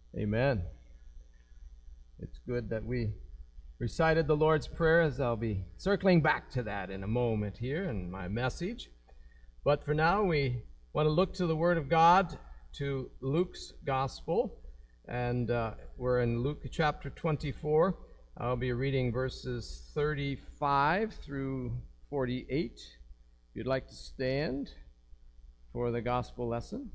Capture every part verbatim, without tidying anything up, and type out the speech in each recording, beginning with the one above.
Amen. It's good that we recited the Lord's Prayer, as I'll be circling back to that in a moment here in my message. But for now, we want to look to the Word of God, to Luke's Gospel, and uh, we're in Luke chapter twenty-four. I'll be reading verses thirty-five through forty-eight. If you'd like to stand for the Gospel lesson.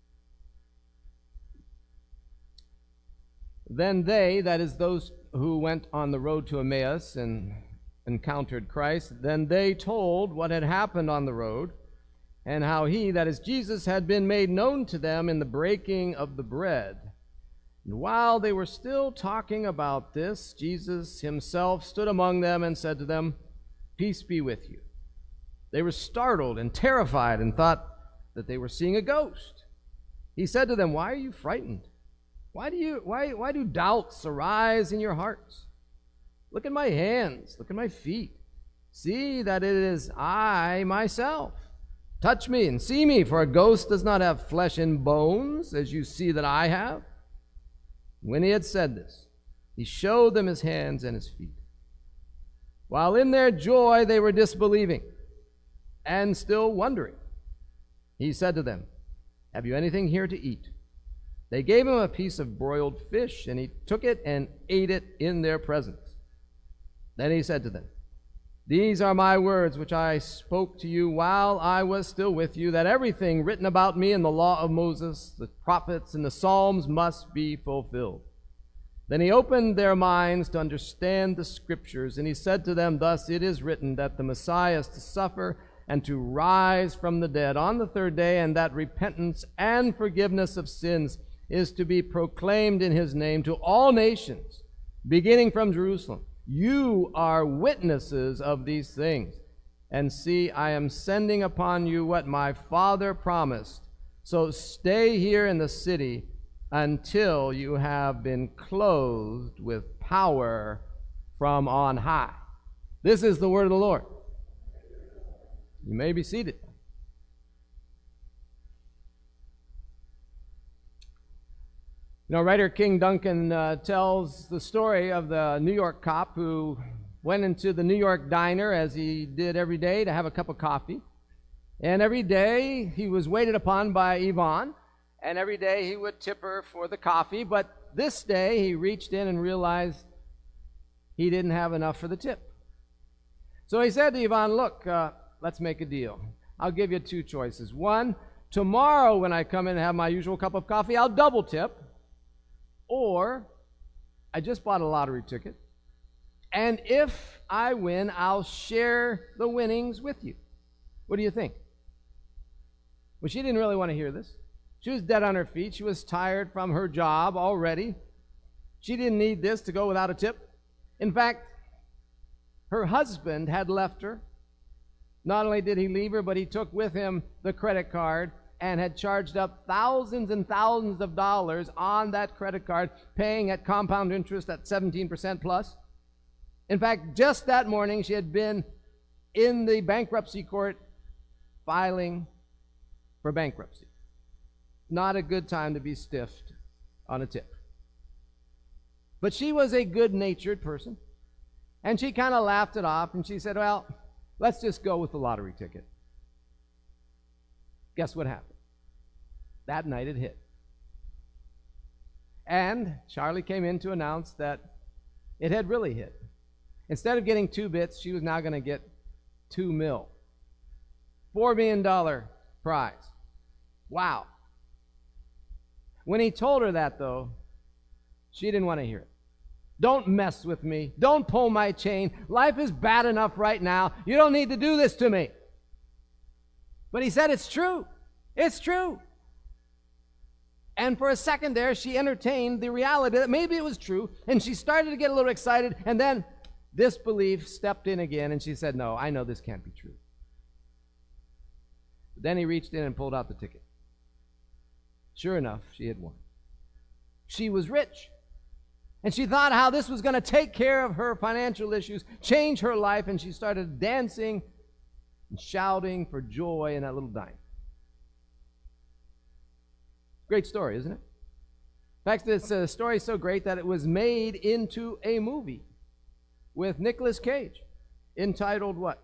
Then they, that is those who went on the road to Emmaus and encountered Christ, then they told what had happened on the road, and how he, that is Jesus, had been made known to them in the breaking of the bread. And while they were still talking about this, Jesus himself stood among them and said to them, "Peace be with you." They were startled and terrified and thought that they were seeing a ghost. He said to them, "Why are you frightened? Why do you why why do doubts arise in your hearts? Look at my hands, look at my feet. See that it is I myself. Touch me and see me, for a ghost does not have flesh and bones, as you see that I have." When he had said this, he showed them his hands and his feet. While in their joy they were disbelieving and still wondering, he said to them, "Have you anything here to eat?" They gave him a piece of broiled fish, and he took it and ate it in their presence. Then he said to them, "These are my words which I spoke to you while I was still with you, that everything written about me in the law of Moses, the prophets, and the Psalms must be fulfilled." Then he opened their minds to understand the Scriptures, and he said to them, "Thus it is written that the Messiah is to suffer and to rise from the dead on the third day, and that repentance and forgiveness of sins is to be proclaimed in his name to all nations, beginning from Jerusalem. You are witnesses of these things. And see, I am sending upon you what my Father promised. So stay here in the city until you have been clothed with power from on high." This is the word of the Lord. You may be seated. You know, writer King Duncan uh, tells the story of the New York cop who went into the New York diner, as he did every day, to have a cup of coffee. And every day he was waited upon by Yvonne, and every day he would tip her for the coffee. But this day he reached in and realized he didn't have enough for the tip. So he said to Yvonne, "Look, uh, let's make a deal. I'll give you two choices. One, tomorrow when I come in and have my usual cup of coffee, I'll double tip. Or, I just bought a lottery ticket, and if I win, I'll share the winnings with you. What do you think?" Well, she didn't really want to hear this. She was dead on her feet. She was tired from her job already. She didn't need this to go without a tip. In fact, her husband had left her. Not only did he leave her, but he took with him the credit card and had charged up thousands and thousands of dollars on that credit card, paying at compound interest at seventeen percent plus. In fact, just that morning, she had been in the bankruptcy court filing for bankruptcy. Not a good time to be stiffed on a tip. But she was a good-natured person, and she kind of laughed it off, and she said, "Well, let's just go with the lottery ticket." Guess what happened? That night it hit. And Charlie came in to announce that it had really hit. Instead of getting two bits, she was now going to get two mil. Four million dollar prize. Wow. When he told her that, though, she didn't want to hear it. "Don't mess with me. Don't pull my chain. Life is bad enough right now. You don't need to do this to me." But he said, "It's true. It's true." And for a second there, she entertained the reality that maybe it was true, and she started to get a little excited, and then disbelief stepped in again, and she said, "No, I know this can't be true." But then he reached in and pulled out the ticket. Sure enough, she had won. She was rich. And she thought how this was going to take care of her financial issues, change her life, and she started dancing and shouting for joy in that little diner. Great story, isn't it? In fact, this uh, story is so great that it was made into a movie with Nicolas Cage, entitled what?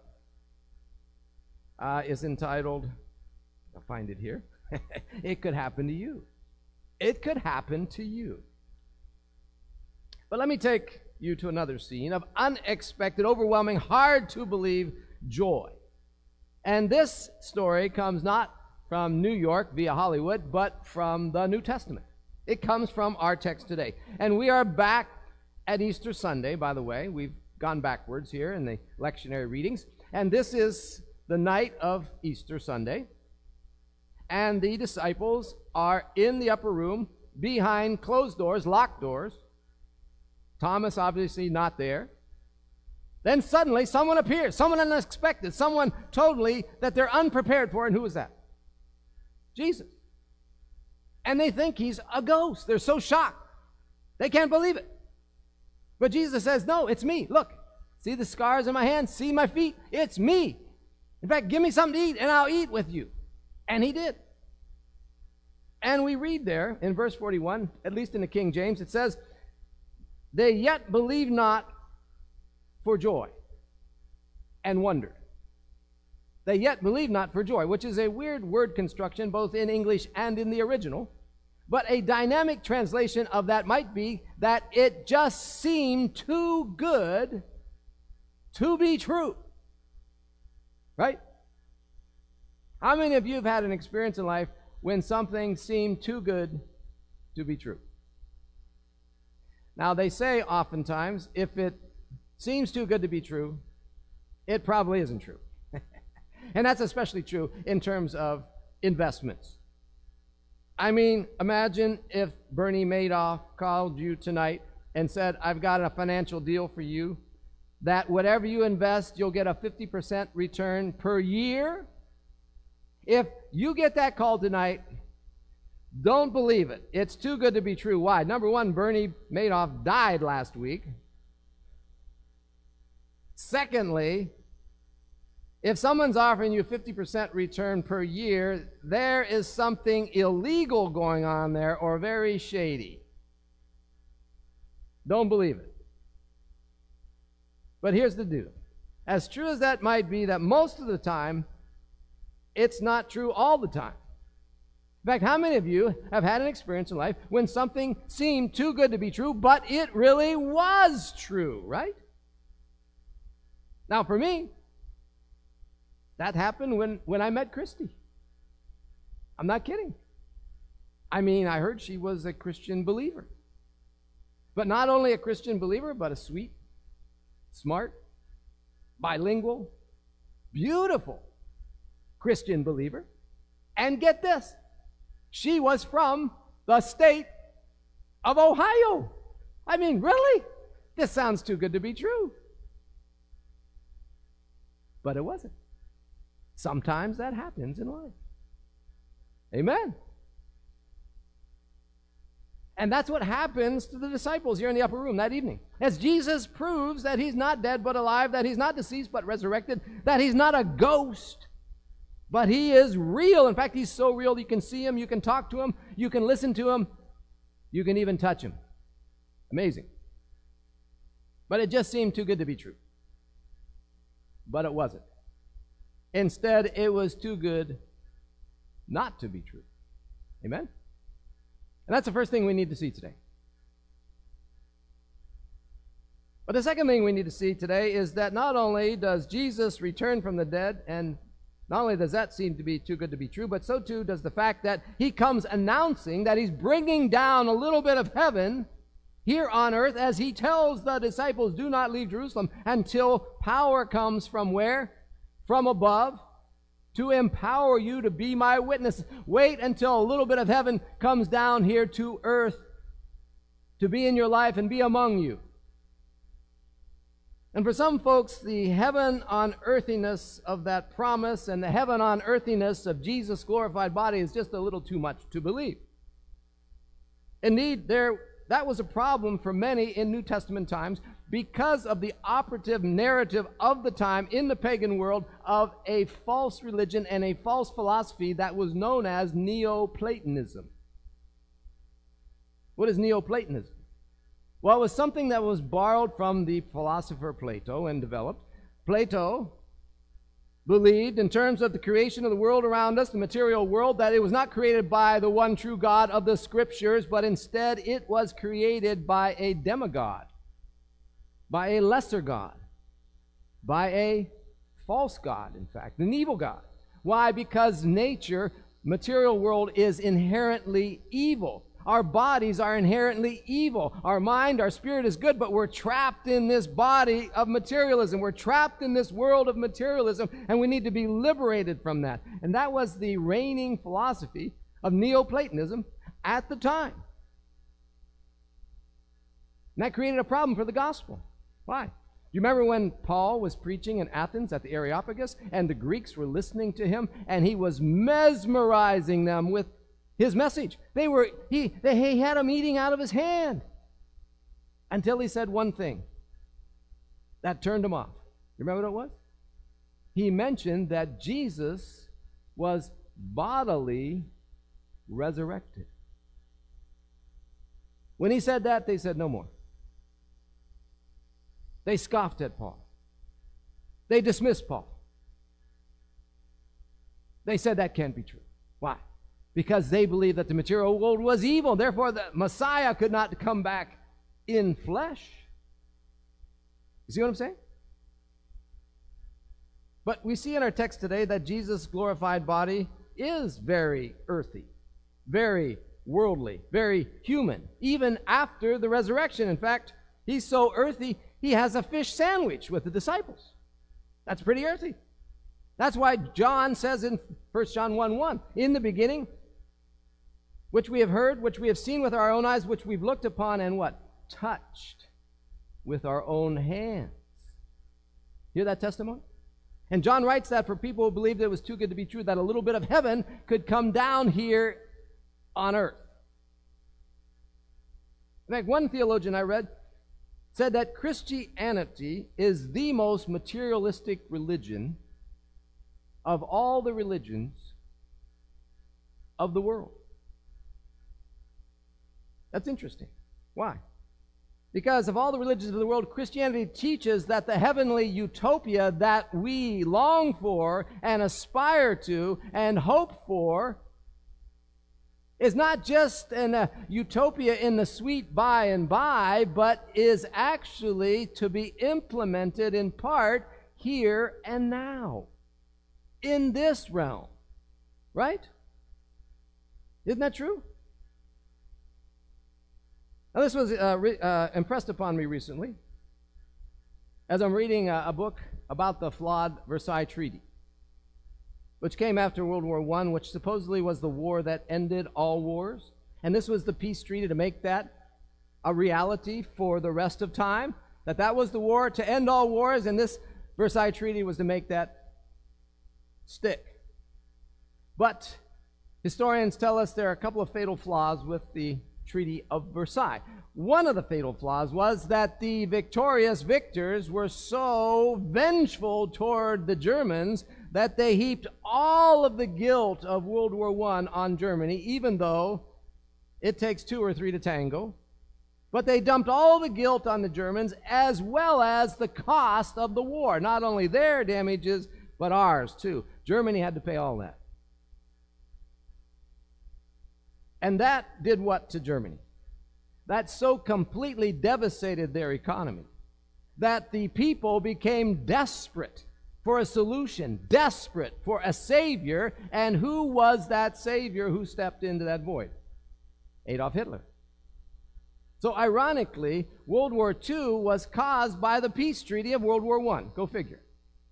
Uh, is entitled, I'll find it here, It Could Happen to You. It could happen to you. But let me take you to another scene of unexpected, overwhelming, hard to believe joy. And this story comes not from New York via Hollywood, but from the New Testament. It comes from our text today. And we are back at Easter Sunday, by the way. We've gone backwards here in the lectionary readings. And this is the night of Easter Sunday. And the disciples are in the upper room behind closed doors, locked doors. Thomas obviously not there. Then suddenly someone appears, someone unexpected, someone totally that they're unprepared for. And who is that? Jesus. And they think he's a ghost. They're so shocked. They can't believe it. But Jesus says, no, it's me. Look, see the scars in my hands? See my feet? It's me. In fact, give me something to eat and I'll eat with you. And he did. And we read there in verse forty-one, at least in the King James, it says, they yet believed not for joy and wondered. They yet believe not for joy, which is a weird word construction both in English and in the original. But a dynamic translation of that might be that it just seemed too good to be true. Right? How many of you have had an experience in life when something seemed too good to be true? Now, they say oftentimes, if it seems too good to be true, it probably isn't true. And that's especially true in terms of investments. I mean, imagine if Bernie Madoff called you tonight and said, I've got a financial deal for you, that whatever you invest, you'll get a fifty percent return per year. If you get that call tonight, don't believe it. It's too good to be true. Why? Number one, Bernie Madoff died last week. Secondly, if someone's offering you fifty percent return per year, there is something illegal going on there or very shady. Don't believe it. But here's the deal. As true as that might be, that most of the time, it's not true all the time. In fact, how many of you have had an experience in life when something seemed too good to be true, but it really was true, right? Now, for me, that happened when, when I met Christy. I'm not kidding. I mean, I heard she was a Christian believer. But not only a Christian believer, but a sweet, smart, bilingual, beautiful Christian believer. And get this, she was from the state of Ohio. I mean, really? This sounds too good to be true. But it wasn't. Sometimes that happens in life. Amen. And that's what happens to the disciples here in the upper room that evening. As Jesus proves that he's not dead but alive, that he's not deceased but resurrected, that he's not a ghost, but he is real. In fact, he's so real you can see him, you can talk to him, you can listen to him, you can even touch him. Amazing. But it just seemed too good to be true. But it wasn't. Instead, it was too good not to be true. Amen? And that's the first thing we need to see today. But the second thing we need to see today is that not only does Jesus return from the dead, and not only does that seem to be too good to be true, but so too does the fact that he comes announcing that he's bringing down a little bit of heaven here on earth as he tells the disciples, do not leave Jerusalem until power comes from where? From above, to empower you to be my witness. Wait until a little bit of heaven comes down here to earth to be in your life and be among you. And for some folks, the heaven on earthiness of that promise and the heaven on earthiness of Jesus' glorified body is just a little too much to believe. Indeed, there that was a problem for many in New Testament times because of the operative narrative of the time in the pagan world of a false religion and a false philosophy that was known as Neoplatonism. What is Neoplatonism? Well, it was something that was borrowed from the philosopher Plato and developed. Plato believed in terms of the creation of the world around us, the material world, that it was not created by the one true God of the Scriptures, but instead it was created by a demigod, by a lesser god, by a false god, in fact, an evil god. Why? Because nature, material world, is inherently evil. Our bodies are inherently evil. Our mind, our spirit is good, but we're trapped in this body of materialism. We're trapped in this world of materialism, and we need to be liberated from that. And that was the reigning philosophy of Neoplatonism at the time. And that created a problem for the gospel. Why? Do you remember when Paul was preaching in Athens at the Areopagus, and the Greeks were listening to him, and he was mesmerizing them with his message? They were, he, they, he had them eating out of his hand until he said one thing that turned him off. You remember what it was? He mentioned that Jesus was bodily resurrected. When he said that, they said no more. They scoffed at Paul. They dismissed Paul. They said that can't be true. Why? Because they believed that the material world was evil. Therefore, the Messiah could not come back in flesh. You see what I'm saying? But we see in our text today that Jesus' glorified body is very earthy, very worldly, very human, even after the resurrection. In fact, he's so earthy, he has a fish sandwich with the disciples. That's pretty earthy. That's why John says in First John one one, in the beginning, which we have heard, which we have seen with our own eyes, which we've looked upon and what? Touched with our own hands. Hear that testimony? And John writes that for people who believed it was too good to be true, that a little bit of heaven could come down here on earth. In fact, one theologian I read said that Christianity is the most materialistic religion of all the religions of the world. That's interesting. Why? Because of all the religions of the world, Christianity teaches that the heavenly utopia that we long for and aspire to and hope for is not just an uh, utopia in the sweet by and by, but is actually to be implemented in part here and now, in this realm. Right? Isn't that true? Now, this was uh, re- uh, impressed upon me recently as I'm reading a, a book about the flawed Versailles Treaty, which came after World War One, which supposedly was the war that ended all wars. And this was the peace treaty to make that a reality for the rest of time, that that was the war to end all wars, and this Versailles Treaty was to make that stick. But historians tell us there are a couple of fatal flaws with the Treaty of Versailles. One of the fatal flaws was that the victorious victors were so vengeful toward the Germans that they heaped all of the guilt of World War One on Germany, even though it takes two or three to tango. But they dumped all the guilt on the Germans as well as the cost of the war. Not only their damages, but ours too. Germany had to pay all that. And that did what to Germany? That so completely devastated their economy that the people became desperate for a solution, desperate for a savior. And who was that savior who stepped into that void? Adolf Hitler. So ironically, World War Two was caused by the peace treaty of World War One. Go figure.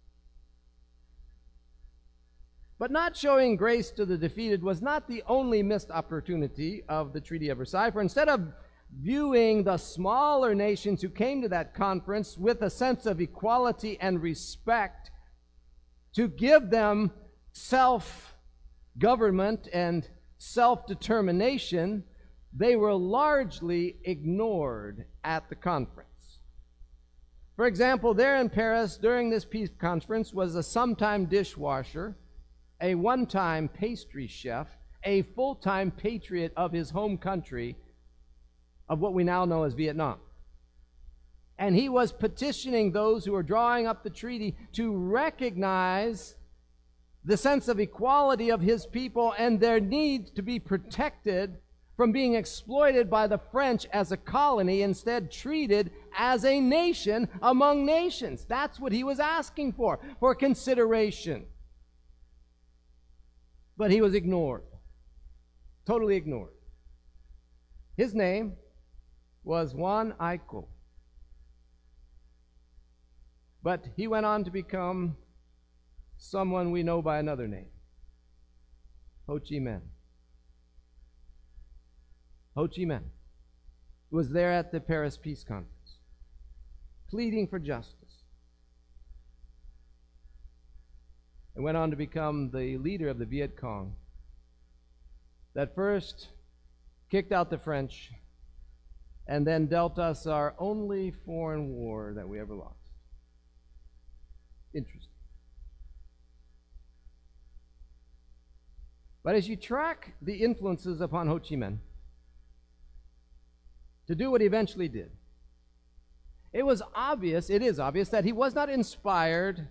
But not showing grace to the defeated was not the only missed opportunity of the Treaty of Versailles. For instead of viewing the smaller nations who came to that conference with a sense of equality and respect, to give them self-government and self-determination, they were largely ignored at the conference. For example, there in Paris during this peace conference was a sometime dishwasher, a one-time pastry chef, a full-time patriot of his home country, of what we now know as Vietnam. And he was petitioning those who were drawing up the treaty to recognize the sense of equality of his people and their need to be protected from being exploited by the French as a colony, instead treated as a nation among nations. That's what he was asking for, for consideration. But he was ignored, totally ignored. His name was Juan Aico. But he went on to become someone we know by another name, Ho Chi Minh. Ho Chi Minh was there at the Paris Peace Conference, pleading for justice, and went on to become the leader of the Viet Cong that first kicked out the French and then dealt us our only foreign war that we ever lost. Interesting. But as you track the influences upon Ho Chi Minh to do what he eventually did, it was obvious, it is obvious, that he was not inspired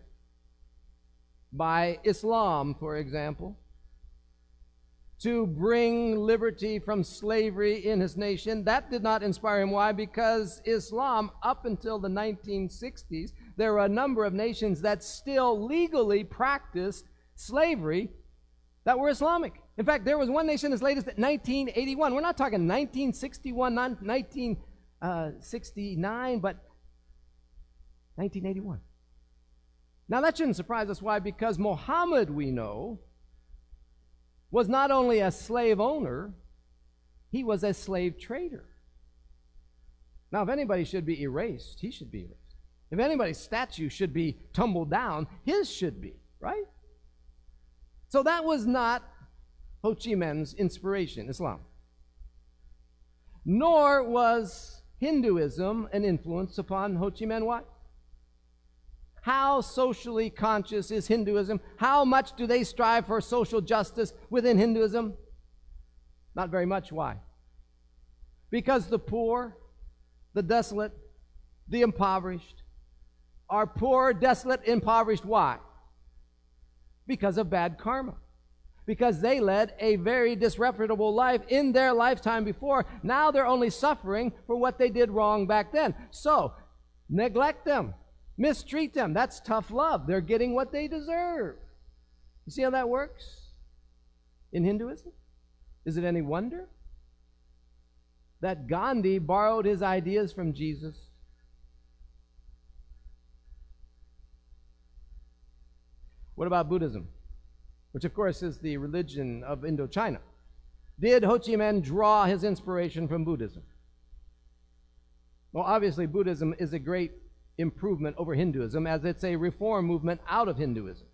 by Islam, for example, to bring liberty from slavery in his nation. That did not inspire him. Why? Because Islam, up until the nineteen sixties, there were a number of nations that still legally practiced slavery that were Islamic. In fact, there was one nation as late as nineteen eighty-one. We're not talking nineteen sixty-one, not nineteen sixty-nine, but nineteen eighty-one. Now, that shouldn't surprise us. Why? Because Muhammad, we know, was not only a slave owner, he was a slave trader. Now, if anybody should be erased, he should be erased. If anybody's statue should be tumbled down, his should be, right? So that was not Ho Chi Minh's inspiration, Islam. Nor was Hinduism an influence upon Ho Chi Minh. What? How socially conscious is Hinduism? How much do they strive for social justice within Hinduism? Not very much. Why? Because the poor, the desolate, the impoverished are poor, desolate, impoverished. Why? Because of bad karma. Because they led a very disreputable life in their lifetime before. Now they're only suffering for what they did wrong back then. So, neglect them. Mistreat them. That's tough love. They're getting what they deserve. You see how that works in Hinduism? Is it any wonder that Gandhi borrowed his ideas from Jesus? What about Buddhism, which of course is the religion of Indochina? Did Ho Chi Minh draw his inspiration from Buddhism? Well, obviously Buddhism is a great improvement over Hinduism, as it's a reform movement out of Hinduism.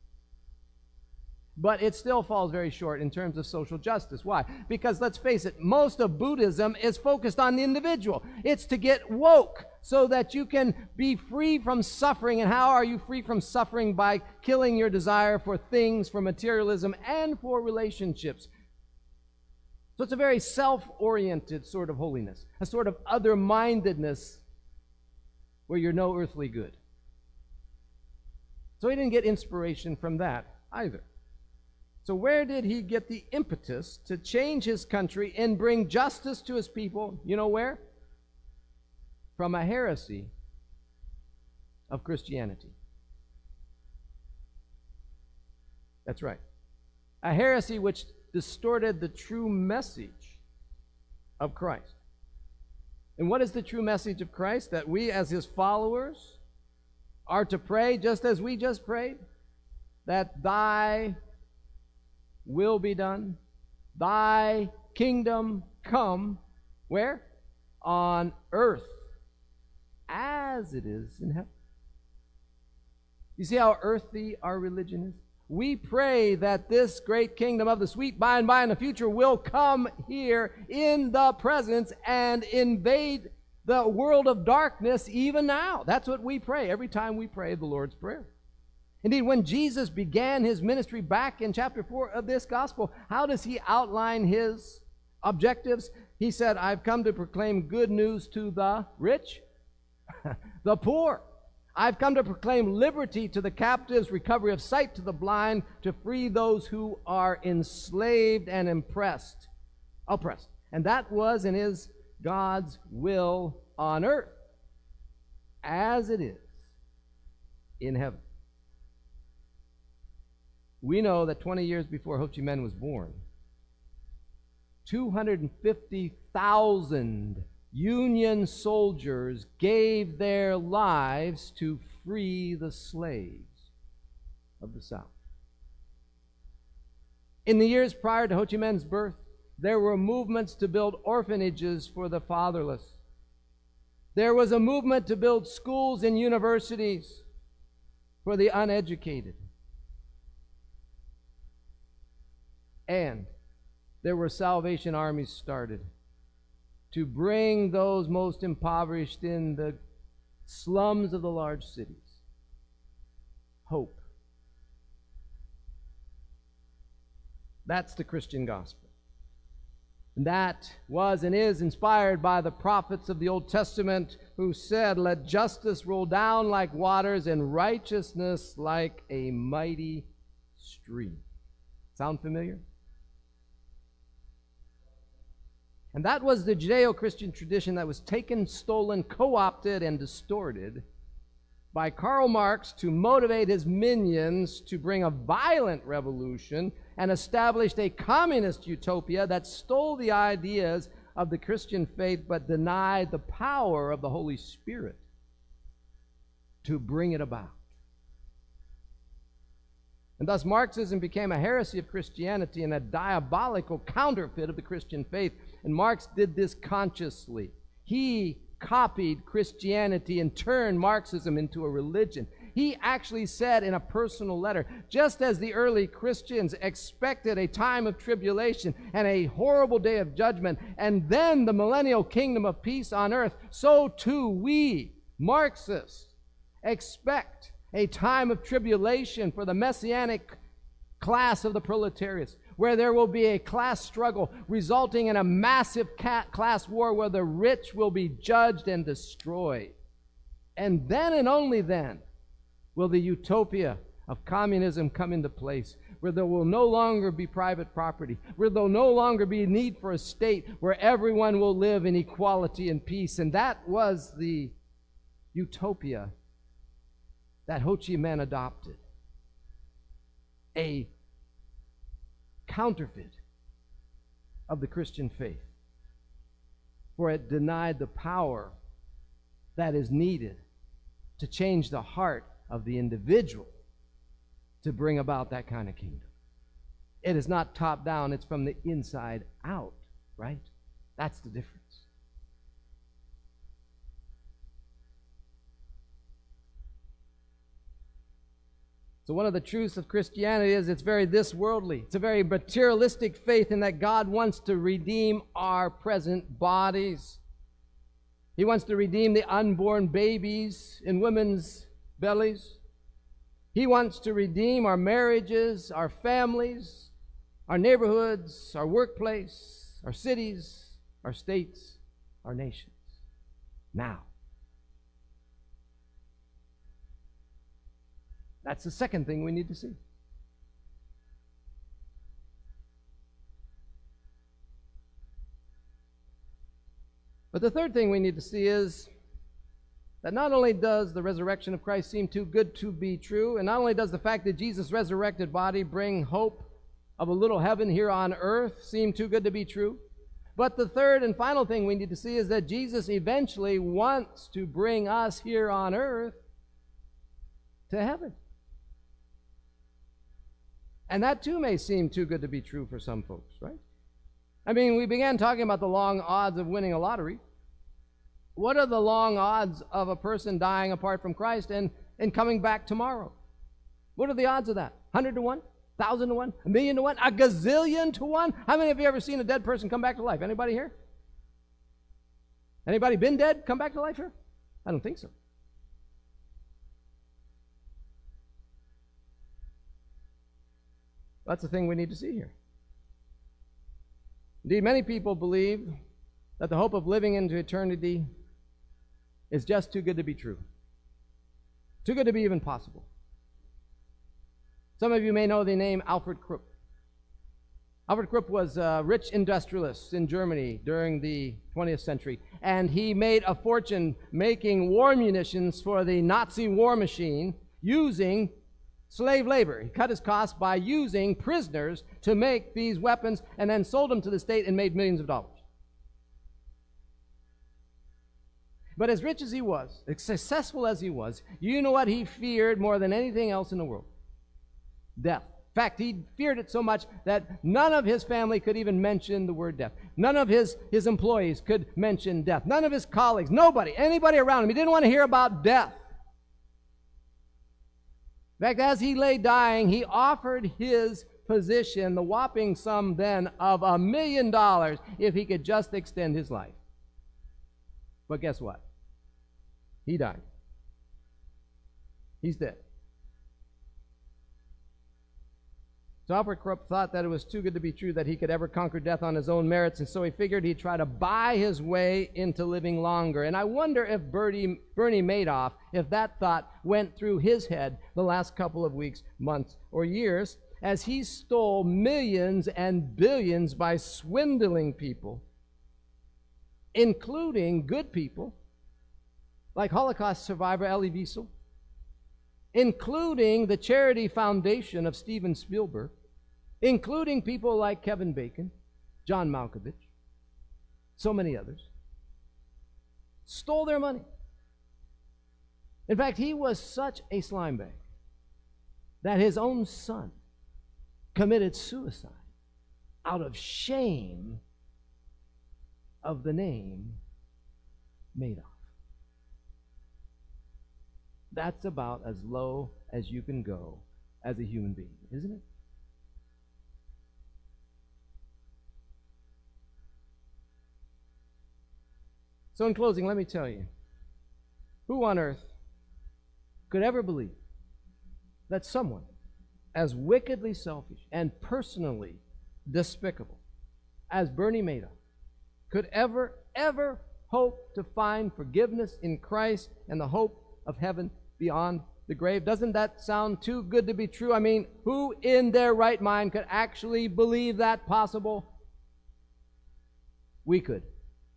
But it still falls very short in terms of social justice. Why? Because let's face it, most of Buddhism is focused on the individual. It's to get woke so that you can be free from suffering. And how are you free from suffering? By killing your desire for things, for materialism, and for relationships. So it's a very self-oriented sort of holiness, a sort of other-mindedness where you're no earthly good. So he didn't get inspiration from that either. So where did he get the impetus to change his country and bring justice to his people? You know where? From a heresy of Christianity. That's right. A heresy which distorted the true message of Christ. And what is the true message of Christ? That we as his followers are to pray just as we just prayed. That thy will be done, thy kingdom come, where? On earth, as it is in heaven. You see how earthy our religion is? We pray that this great kingdom of the sweet by and by in the future will come here in the presence and invade the world of darkness even now. That's what we pray every time we pray the Lord's Prayer. Indeed, when Jesus began his ministry back in chapter four of this gospel, how does he outline his objectives? He said, I've come to proclaim good news to the rich, the poor. I've come to proclaim liberty to the captives, recovery of sight to the blind, to free those who are enslaved and impressed, oppressed. And that was and is God's will on earth, as it is in heaven. We know that twenty years before Ho Chi Minh was born, two hundred fifty thousand Union soldiers gave their lives to free the slaves of the South. In the years prior to Ho Chi Minh's birth, there were movements to build orphanages for the fatherless. There was a movement to build schools and universities for the uneducated. And there were Salvation Armies started to bring those most impoverished in the slums of the large cities hope. That's the Christian gospel. And that was and is inspired by the prophets of the Old Testament who said, let justice roll down like waters and righteousness like a mighty stream. Sound familiar? And that was the Judeo-Christian tradition that was taken, stolen, co-opted, and distorted by Karl Marx to motivate his minions to bring a violent revolution and established a communist utopia that stole the ideas of the Christian faith but denied the power of the Holy Spirit to bring it about. And thus Marxism became a heresy of Christianity and a diabolical counterfeit of the Christian faith. And Marx did this consciously. He copied Christianity and turned Marxism into a religion. He actually said in a personal letter, just as the early Christians expected a time of tribulation and a horrible day of judgment, and then the millennial kingdom of peace on earth, so too we, Marxists, expect a time of tribulation for the messianic class of the proletariats, where there will be a class struggle resulting in a massive class war where the rich will be judged and destroyed. And then and only then will the utopia of communism come into place, where there will no longer be private property, where there will no longer be a need for a state, where everyone will live in equality and peace. And that was the utopia that Ho Chi Minh adopted. A counterfeit of the Christian faith, for it denied the power that is needed to change the heart of the individual to bring about that kind of kingdom. It is not top down, it's from the inside out, right? That's the difference. So one of the truths of Christianity is it's very this worldly. It's a very materialistic faith in that God wants to redeem our present bodies. He wants to redeem the unborn babies in women's bellies. He wants to redeem our marriages, our families, our neighborhoods, our workplace, our cities, our states, our nations. Now. That's the second thing we need to see. But the third thing we need to see is that not only does the resurrection of Christ seem too good to be true, and not only does the fact that Jesus' resurrected body bring hope of a little heaven here on earth seem too good to be true, but the third and final thing we need to see is that Jesus eventually wants to bring us here on earth to heaven. And that too may seem too good to be true for some folks, right? I mean, we began talking about the long odds of winning a lottery. What are the long odds of a person dying apart from Christ and, and coming back tomorrow? What are the odds of that? one hundred to one? one thousand to one? A million to one? A gazillion to one? How many of you ever seen a dead person come back to life? Anybody here? Anybody been dead, come back to life here? I don't think so. That's the thing we need to see here. Indeed, many people believe that the hope of living into eternity is just too good to be true. Too good to be even possible. Some of you may know the name Alfred Krupp. Alfred Krupp was a rich industrialist in Germany during the twentieth century, and he made a fortune making war munitions for the Nazi war machine using slave labor. He cut his costs by using prisoners to make these weapons and then sold them to the state and made millions of dollars. But as rich as he was, as successful as he was, you know what he feared more than anything else in the world? Death. In fact, he feared it so much that none of his family could even mention the word death. None of his, his employees could mention death. None of his colleagues, nobody, anybody around him. He didn't want to hear about death. In fact, as he lay dying, he offered his position, the whopping sum then of a million dollars, if he could just extend his life. But guess what? He died. He's dead. So Alfred Krupp thought that it was too good to be true that he could ever conquer death on his own merits, and so he figured he'd try to buy his way into living longer. And I wonder if Bernie, Bernie Madoff, if that thought went through his head the last couple of weeks, months, or years, as he stole millions and billions by swindling people, including good people, like Holocaust survivor Elie Wiesel, including the charity foundation of Steven Spielberg, including people like Kevin Bacon, John Malkovich, so many others, stole their money. In fact, he was such a slimebag that his own son committed suicide out of shame of the name Madoff. That's about as low as you can go as a human being, isn't it? So in closing, let me tell you, who on earth could ever believe that someone as wickedly selfish and personally despicable as Bernie Madoff could ever, ever hope to find forgiveness in Christ and the hope of heaven beyond the grave? Doesn't that sound too good to be true? I mean, who in their right mind could actually believe that possible? We could.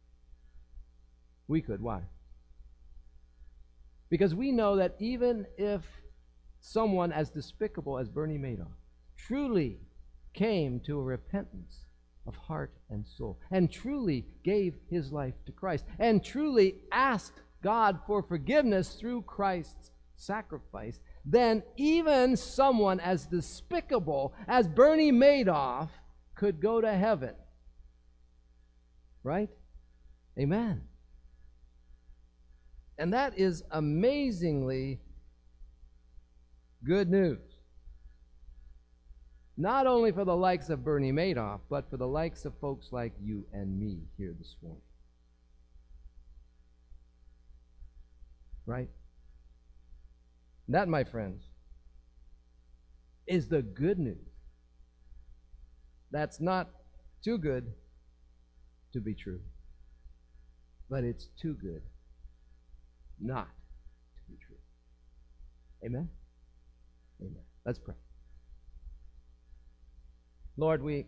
We could. Why? Because we know that even if someone as despicable as Bernie Madoff truly came to a repentance of heart and soul, and truly gave his life to Christ, and truly asked God for forgiveness through Christ's sacrifice, then even someone as despicable as Bernie Madoff could go to heaven. Right? Amen. And that is amazingly good news. Not only for the likes of Bernie Madoff, but for the likes of folks like you and me here this morning. Right? That, my friends, is the good news. That's not too good to be true, but it's too good not to be true. Amen? Amen. Let's pray. Lord, we,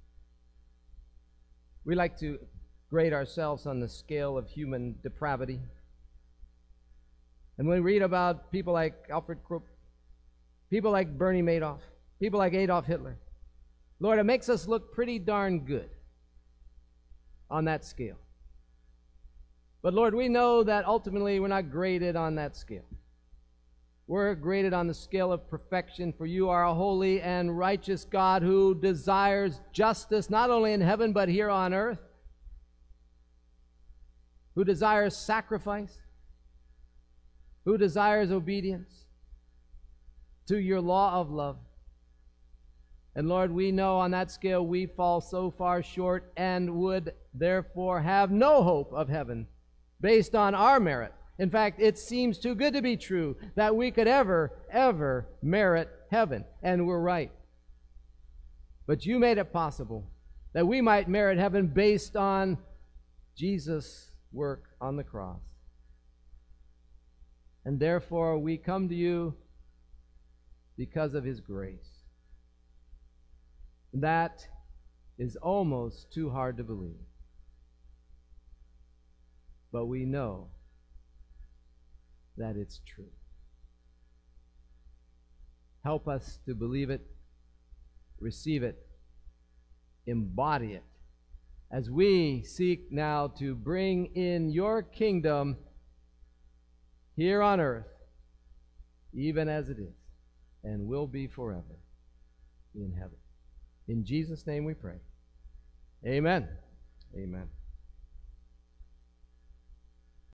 we like to grade ourselves on the scale of human depravity. And when we read about people like Alfred Krupp, people like Bernie Madoff, people like Adolf Hitler, Lord, it makes us look pretty darn good on that scale. But Lord, we know that ultimately we're not graded on that scale. We're graded on the scale of perfection, for you are a holy and righteous God who desires justice not only in heaven but here on earth, who desires sacrifice, who desires obedience to your law of love. And Lord, we know on that scale we fall so far short and would therefore have no hope of heaven based on our merit. In fact, it seems too good to be true that we could ever, ever merit heaven. And we're right. But you made it possible that we might merit heaven based on Jesus' work on the cross. And therefore we come to you because of his grace. That is almost too hard to believe. But we know that it's true. Help us to believe it, receive it, embody it, as we seek now to bring in your kingdom here on earth, even as it is, and will be forever in heaven. In Jesus' name we pray. Amen. Amen.